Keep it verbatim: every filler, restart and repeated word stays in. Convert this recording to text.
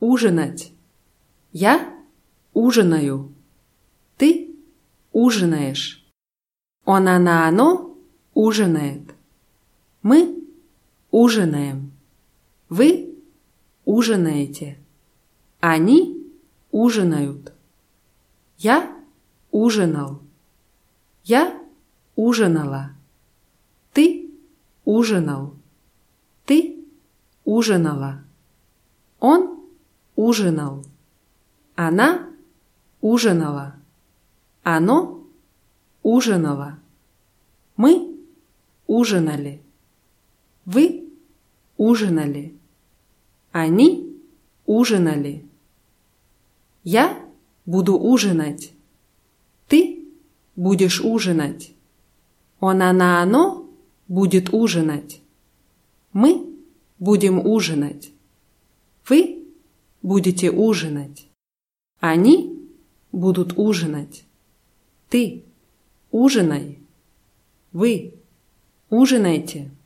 ужинать. Я ужинаю. Ты ужинаешь. Он, она, оно ужинает. Мы ужинаем. Вы ужинаете. Они ужинают. Я ужинал. Я ужинала. Ты ужинал. Ты ужинала. Он ужинал. Она ужинала. Оно ужинало. Мы ужинали. Вы ужинали. Они ужинали. Я буду ужинать. Ты будешь ужинать. Он, она, оно будет ужинать. Мы будем ужинать. Вы будете ужинать. Они будут ужинать. Ты ужинай. Вы ужинайте.